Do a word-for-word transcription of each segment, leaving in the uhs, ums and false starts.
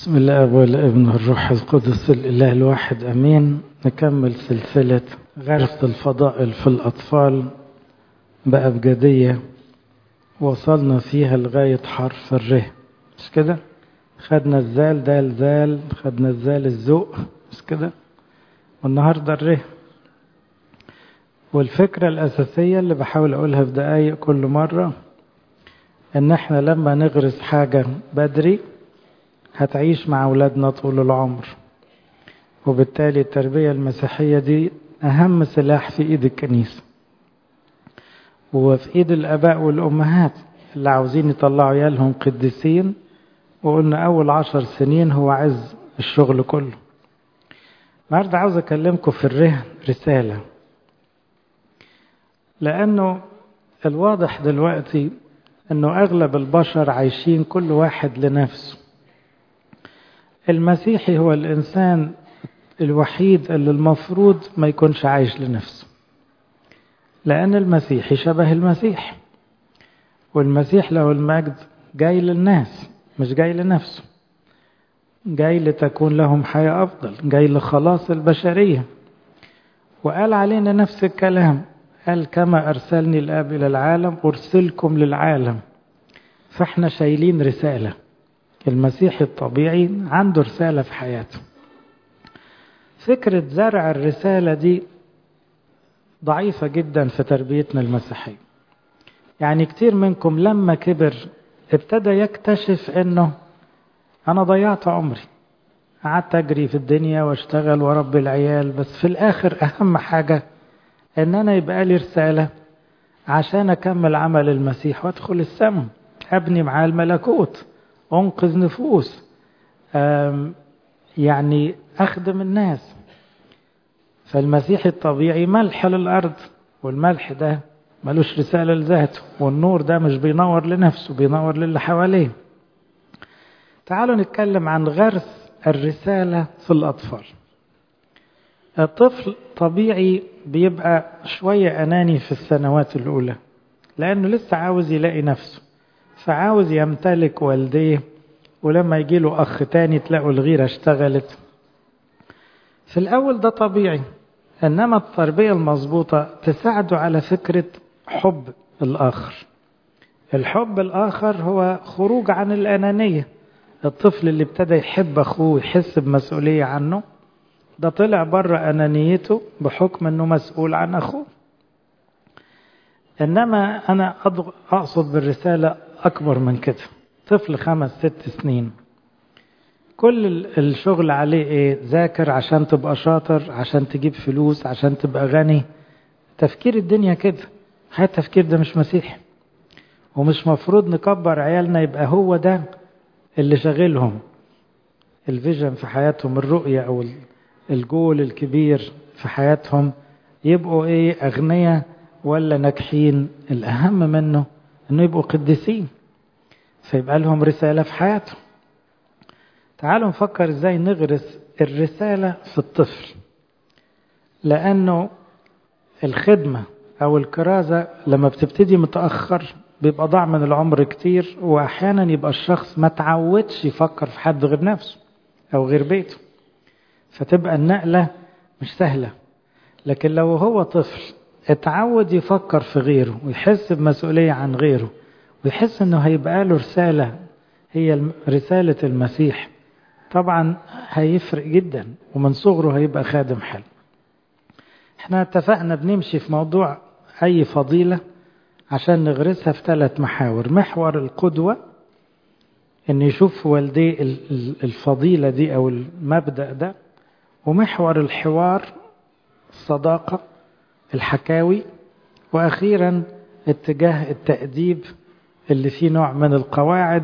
بسم الله والابن والروح القدس الإله الواحد أمين. نكمل سلسلة غرس الفضائل في الأطفال بأبجدية، وصلنا فيها لغاية حرف الره، مش كده؟ خدنا الزال دال زال، خدنا الزال الذوق، مش كده؟ والنهاردة الره. والفكرة الأساسية اللي بحاول أقولها في دقايق كل مرة إن إحنا لما نغرس حاجة بدري هتعيش مع أولادنا طول العمر، وبالتالي التربية المسيحية دي أهم سلاح في إيد الكنيسة وفي إيد الآباء والأمهات اللي عاوزين يطلعوا عيالهم قديسين. وقلنا أول عشر سنين هو عز الشغل كله. النهارده عاوز أكلمكم في الره رسالة، لأنه الواضح دلوقتي أنه أغلب البشر عايشين كل واحد لنفسه. المسيحي هو الإنسان الوحيد اللي المفروض ما يكونش عايش لنفسه، لأن المسيحي شبه المسيح، والمسيح له المجد جاي للناس، مش جاي لنفسه، جاي لتكون لهم حياة أفضل، جاي لخلاص البشرية. وقال علينا نفس الكلام، قال كما أرسلني الآب إلى العالم أرسلكم للعالم. فإحنا شايلين رسالة. المسيحي الطبيعي عنده رسالة في حياته. فكرة زرع الرسالة دي ضعيفة جدا في تربيتنا المسيحية. يعني كتير منكم لما كبر ابتدى يكتشف انه انا ضيعت عمري، قعدت اجري في الدنيا واشتغل واربي العيال، بس في الاخر اهم حاجة ان انا يبقى لي رسالة عشان اكمل عمل المسيح وادخل السماء، ابني معاه الملكوت، انقذ نفوس، يعني اخدم الناس. فالمسيح الطبيعي ملح للارض، والملح ده ملوش رسالة لذاته، والنور ده مش بينور لنفسه، بينور للي حواليه. تعالوا نتكلم عن غرس الرسالة في الأطفال. الطفل طبيعي بيبقى شوية أناني في السنوات الأولى، لأنه لسه عاوز يلاقي نفسه، فعاوز يمتلك والديه، ولما يجي له أخ تاني تلاقوا الغيرة اشتغلت. في الأول ده طبيعي، إنما التربية المظبوطة تساعده على فكرة حب الآخر. الحب الآخر هو خروج عن الأنانية. الطفل اللي ابتدى يحب أخوه ويحس بمسؤولية عنه، ده طلع بره أنانيته بحكم أنه مسؤول عن أخوه. إنما أنا أقصد بالرسالة أكبر من كده. طفل خمس ست سنين كل الشغل عليه إيه؟ ذاكر عشان تبقى شاطر، عشان تجيب فلوس، عشان تبقى غني. تفكير الدنيا كده. هذا التفكير ده مش مسيحي، ومش مفروض نكبر عيالنا يبقى هو ده اللي شغلهم الفيجن في حياتهم، الرؤية أو الجول الكبير في حياتهم، يبقوا إيه؟ أغنياء ولا ناجحين. الأهم منه أنه يبقوا قديسين، فيبقى لهم رسالة في حياتهم. تعالوا نفكر إزاي نغرس الرسالة في الطفل، لأنه الخدمة أو الكرازة لما بتبتدي متأخر بيبقى ضاع من العمر كتير، وأحيانا يبقى الشخص ما تعودش يفكر في حد غير نفسه أو غير بيته، فتبقى النقلة مش سهلة. لكن لو هو طفل اتعود يفكر في غيره ويحس بمسؤولية عن غيره، ويحس أنه هيبقى له رسالة هي رسالة المسيح، طبعا هيفرق جدا، ومن صغره هيبقى خادم حلو. احنا اتفقنا بنمشي في موضوع أي فضيلة عشان نغرسها في ثلاث محاور. محور القدوة، ان يشوف والديه الفضيلة دي او المبدأ ده. ومحور الحوار، الصداقة، الحكاوي. واخيرا اتجاه التأديب اللي فيه نوع من القواعد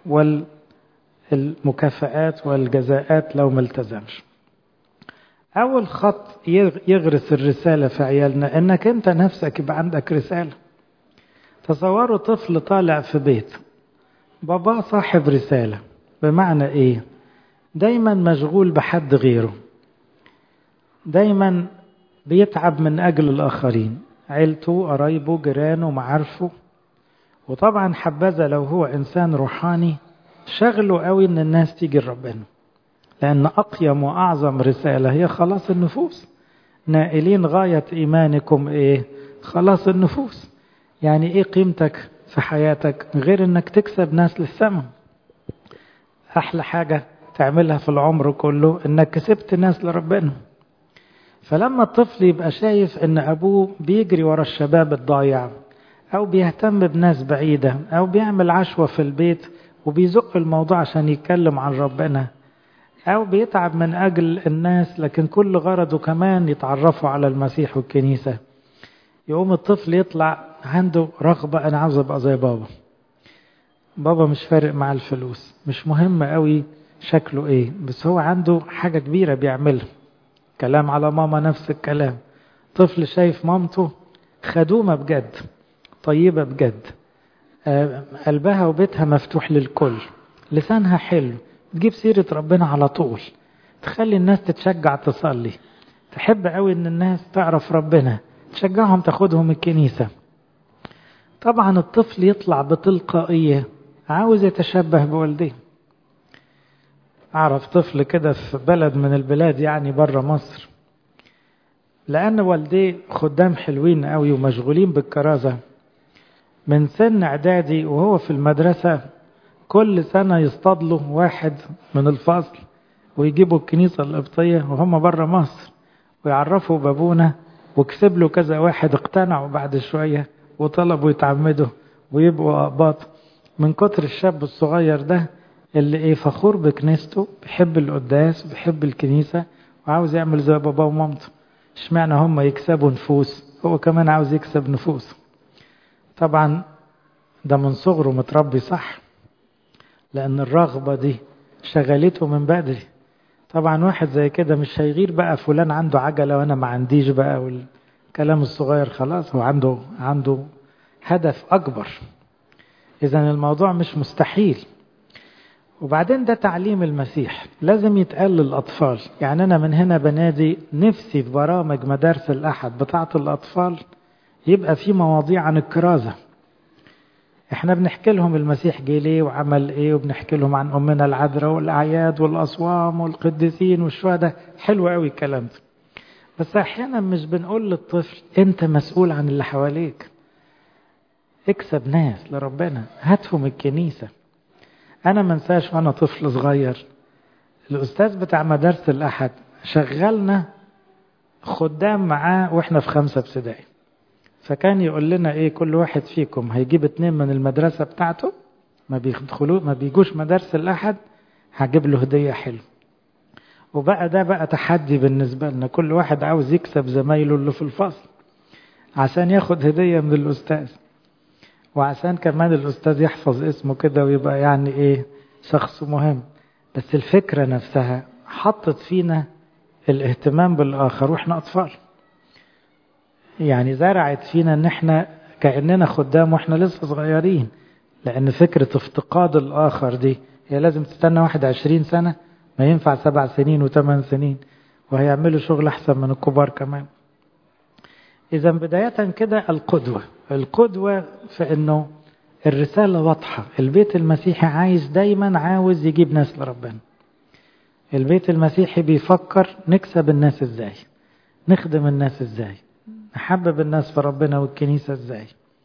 والمكافآت والجزاءات لو ما التزمش. اول خط يغرس الرسالة في عيالنا انك انت نفسك يبقى عندك رسالة. تصوروا طفل طالع في بيت بابا صاحب رسالة، بمعنى ايه؟ دايما مشغول بحد غيره، دايما بيتعب من اجل الاخرين، عيلته، قرايبه، جيرانه، معارفه. وطبعا حبذا لو هو انسان روحاني شغله قوي ان الناس تيجي لربنا، لان اقيم واعظم رسالة هي خلاص النفوس. نائلين غاية ايمانكم ايه؟ خلاص النفوس. يعني ايه قيمتك في حياتك غير انك تكسب ناس للسماء؟ احلى حاجة تعملها في العمر كله انك كسبت ناس لربنا. فلما الطفل يبقى شايف ان ابوه بيجري ورا الشباب الضايع، او بيهتم بناس بعيدة، او بيعمل عشوة في البيت وبيزق الموضوع عشان يتكلم عن ربنا، او بيتعب من اجل الناس لكن كل غرضه كمان يتعرفوا على المسيح والكنيسة، يقوم الطفل يطلع عنده رغبة، انا عاوز ابقى زي بابا. بابا مش فارق مع الفلوس، مش مهم قوي شكله ايه، بس هو عنده حاجة كبيرة بيعملها. كلام على ماما نفس الكلام. طفل شايف مامته خدومة بجد، طيبة بجد، قلبها وبيتها مفتوح للكل، لسانها حلو، تجيب سيرة ربنا على طول، تخلي الناس تتشجع تصلي، تحب قوي ان الناس تعرف ربنا، تشجعهم تاخدهم الكنيسة. طبعا الطفل يطلع بتلقائية عاوز يتشبه بوالديه. أعرف طفل كده في بلد من البلاد يعني برا مصر، لأن والديه خدام حلوين قوي ومشغولين بالكرازة، من سن إعدادي وهو في المدرسة كل سنة يصطادلوا واحد من الفصل ويجيبوا الكنيسة القبطية وهم برا مصر ويعرفوا بابونا، وكسب له كذا واحد اقتنعوا بعد شوية وطلبوا يتعمدوا ويبقوا أقباط، من كتر الشاب الصغير ده اللي ايه فخور بكنيسته، بيحب القداس، بيحب الكنيسة، وعاوز يعمل زي بابا ومامته. اشمعنى هم يكسبوا نفوس، هو كمان عاوز يكسب نفوس. طبعا ده من صغره متربي صح، لأن الرغبة دي شغلته من بدري. طبعا واحد زي كده مش هيغير بقى فلان عنده عجلة وأنا ما عنديش بقى والكلام الصغير، خلاص هو عنده عنده هدف أكبر. إذن الموضوع مش مستحيل. وبعدين ده تعليم المسيح لازم يتقال للأطفال. يعني أنا من هنا بنادي نفسي في برامج مدارس الأحد بتاعة الأطفال يبقى في مواضيع عن الكرازة. احنا بنحكي لهم المسيح جه ليه وعمل ايه، وبنحكي لهم عن أمنا العذراء والأعياد والأصوام والقديسين والشهداء، حلو قوي الكلام ده. بس أحيانا مش بنقول للطفل أنت مسؤول عن اللي حواليك، اكسب ناس لربنا، هاتهم الكنيسة. أنا منساش وأنا طفل صغير الأستاذ بتاع مدارس الأحد شغلنا خدام معاه وإحنا في خمسة ابتدائي، فكان يقول لنا إيه، كل واحد فيكم هيجيب اتنين من المدرسة بتاعته ما بيدخلوا ما بيجوش مدارس الأحد، هجيب له هدية حلوة. وبقى ده بقى تحدي بالنسبة لنا، كل واحد عاوز يكسب زمايله اللي في الفصل عشان ياخد هدية من الأستاذ، وعشان كمان الأستاذ يحفظ اسمه كده ويبقى يعني إيه شخص مهم. بس الفكرة نفسها حطت فينا الاهتمام بالآخر وإحنا أطفال، يعني زرعت فينا إن إحنا كأننا خدام وإحنا لسه صغيرين. لأن فكرة افتقاد الآخر دي هي لازم تستنى واحد عشرين سنة، ما ينفع سبع سنين وثمان سنين، وهيعملوا شغل أحسن من الكبار كمان. إذا بداية كده القدوة القدوة في أنه الرسالة واضحة. البيت المسيحي عايز دايما عاوز يجيب ناس لربنا. البيت المسيحي بيفكر نكسب الناس ازاي، نخدم الناس ازاي، نحبب الناس في ربنا والكنيسة ازاي،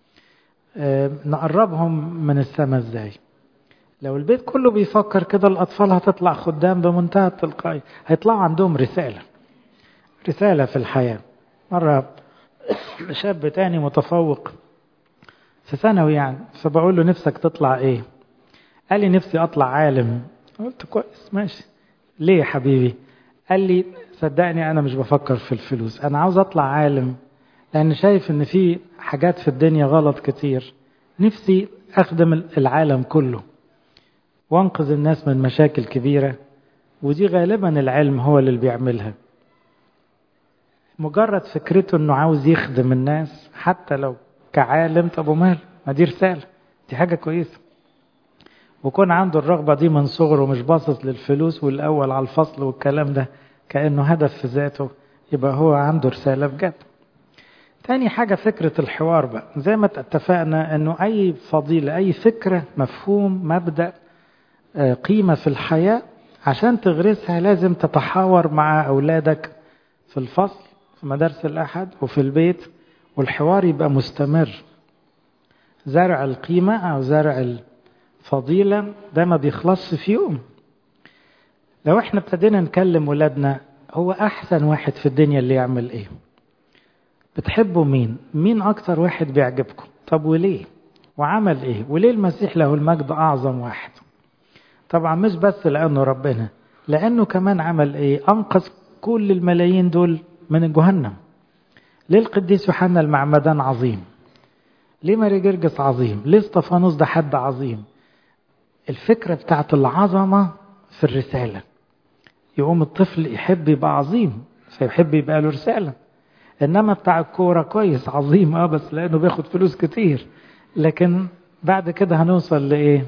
اه نقربهم من السماء ازاي. لو البيت كله بيفكر كده الأطفال هتطلع خدام بمنتهى التلقائية، هيطلعوا عندهم رسالة رسالة في الحياة. مرة شاب تاني متفوق في ثانوي يعني، فبقول له نفسك تطلع ايه؟ قال لي نفسي اطلع عالم. قلت كويس ماشي، ليه يا حبيبي؟ قال لي صدقني انا مش بفكر في الفلوس، انا عاوز اطلع عالم لان شايف ان في حاجات في الدنيا غلط كتير، نفسي اخدم العالم كله وانقذ الناس من مشاكل كبيرة، ودي غالبا العلم هو اللي بيعملها. مجرد فكرته انه عاوز يخدم الناس حتى لو كعالم، طب ومال، ما دي رسالة، دي حاجة كويسة. وكون عنده الرغبة دي من صغره، مش باصص للفلوس والأول على الفصل والكلام ده كأنه هدف في ذاته، يبقى هو عنده رسالة بجد. تاني حاجة فكرة الحوار بقى، زي ما اتفقنا انه اي فضيلة، اي فكرة، مفهوم، مبدأ، قيمة في الحياة عشان تغرسها لازم تتحاور مع أولادك في الفصل، في مدارس الأحد وفي البيت، والحوار يبقى مستمر. زرع القيمة أو زرع الفضيلة ده ما بيخلصش في يوم. لو احنا ابتدينا نكلم ولادنا هو أحسن واحد في الدنيا اللي يعمل إيه، بتحبوا مين، مين أكتر واحد بيعجبكم، طب وليه، وعمل إيه، وليه المسيح له المجد أعظم واحد. طبعا مش بس لأنه ربنا، لأنه كمان عمل إيه، أنقذ كل الملايين دول من جهنم. ليه القديس يوحنا المعمدان عظيم، ليه ماري جرجس عظيم، ليه اسطفانوس ده حد عظيم. الفكرة بتاعت العظمة في الرسالة. يقوم الطفل يحب يبقى عظيم فيحب يبقى له رسالة. إنما بتاع الكورة كويس عظيم اه بس لأنه بياخد فلوس كتير، لكن بعد كده هنوصل لإيه.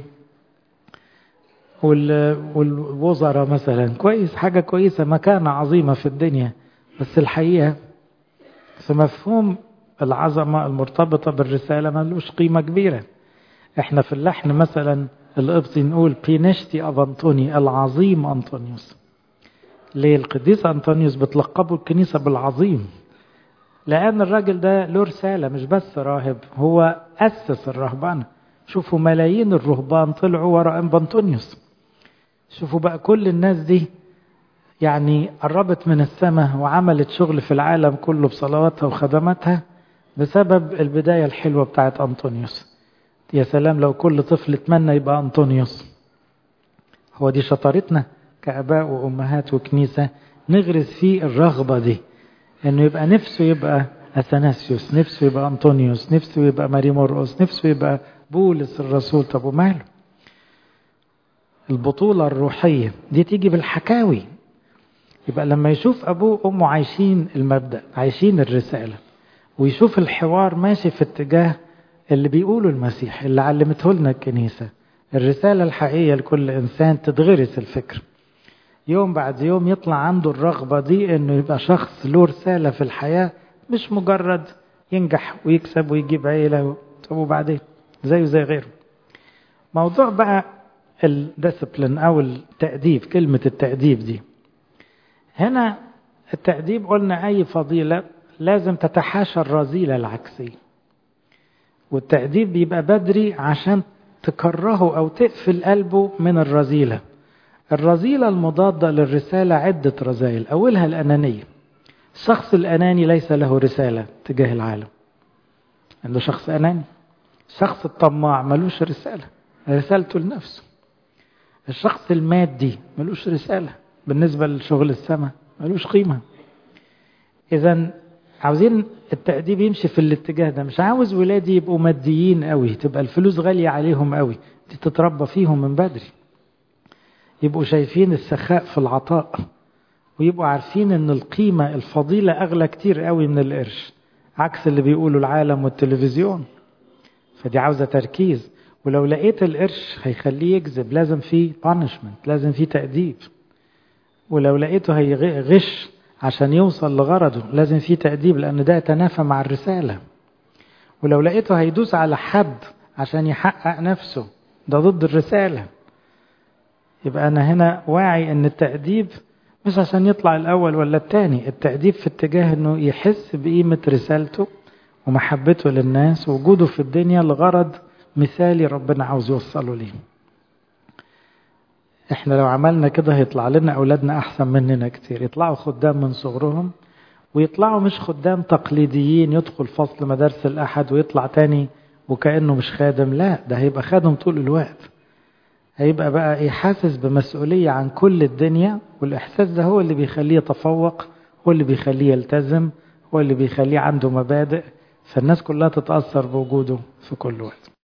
والوزراء مثلا كويس، حاجة كويسة، مكانة عظيمة في الدنيا، بس الحقيقة في مفهوم العظمة المرتبطة بالرسالة ملوش قيمة كبيرة. احنا في اللحن مثلا القبطي نقول بينشتي أب أنطوني، العظيم أنطونيوس. ليه القديس أنطونيوس بتلقبه الكنيسة بالعظيم؟ لأن الراجل ده له رسالة، مش بس راهب، هو أسس الرهبانة. شوفوا ملايين الرهبان طلعوا وراء أنبا أنطونيوس. شوفوا بقى كل الناس دي يعني قربت من السماء وعملت شغل في العالم كله بصلواتها وخدماتها بسبب البداية الحلوة بتاعت أنطونيوس. يا سلام لو كل طفل اتمنى يبقى أنطونيوس. هو دي شطارتنا كأباء وأمهات وكنيسة، نغرس فيه الرغبة دي، إنه يبقى نفسه يبقى أثناسيوس، نفسه يبقى أنطونيوس، نفسه يبقى ماري مرقس، نفسه يبقى بولس الرسول. طب وماله؟ البطولة الروحية دي تيجي بالحكاوي. يبقى لما يشوف أبوه وأمه عايشين المبدأ، عايشين الرسالة، ويشوف الحوار ماشي في اتجاه اللي بيقوله المسيح، اللي علمته لنا الكنيسة، الرسالة الحقيقية لكل إنسان، تتغرس الفكر. يوم بعد يوم يطلع عنده الرغبة دي إنه يبقى شخص له رسالة في الحياة، مش مجرد ينجح ويكسب ويجيب عيلة طب وبعدين زيه زي غيره. موضوع بقى الديسبلين أو التأديب، كلمة التأديب دي هنا، التأديب قلنا أي فضيلة لازم تتحاشى الرذيلة العكسية، والتأديب بيبقى بدري عشان تكرهه أو تقفل قلبه من الرذيلة. الرذيلة المضادة للرسالة عدة رذائل، أولها الأنانية. الشخص الأناني ليس له رسالة تجاه العالم، عنده شخص أناني. الشخص الطماع ملوش رسالة، رسالته لنفسه. الشخص المادي ملوش رسالة، بالنسبة لشغل السماء ملوش قيمة. إذن عاوزين التأديب يمشي في الاتجاه ده. مش عاوز ولادي يبقوا ماديين قوي، تبقى الفلوس غالية عليهم قوي، دي تتربى فيهم من بدري. يبقوا شايفين السخاء في العطاء، ويبقوا عارفين ان القيمة الفضيلة اغلى كتير قوي من القرش، عكس اللي بيقولوا العالم والتلفزيون. فدي عاوزة تركيز. ولو لقيت القرش هيخليه يكذب، لازم فيه punishment، لازم فيه تأديب. ولو لقيته هيغش عشان يوصل لغرضه، لازم فيه تأديب، لأن ده يتنافى مع الرسالة. ولو لقيته هيدوس على حد عشان يحقق نفسه، ده ضد الرسالة. يبقى أنا هنا واعي أن التأديب مش عشان يطلع الأول ولا التاني، التأديب في اتجاه أنه يحس بقيمة رسالته ومحبته للناس ووجوده في الدنيا لغرض مثالي ربنا عاوز يوصله ليه. احنا لو عملنا كده هيطلع لنا أولادنا أحسن مننا كتير، يطلعوا خدام من صغرهم، ويطلعوا مش خدام تقليديين يدخل فصل مدارس الأحد ويطلع تاني وكأنه مش خادم. لا، ده هيبقى خادم طول الوقت، هيبقى بقى ايه، حاسس بمسؤولية عن كل الدنيا. والإحساس ده هو اللي بيخليه يتفوق، هو اللي بيخليه يلتزم، هو اللي بيخليه عنده مبادئ، فالناس كلها تتأثر بوجوده في كل وقت.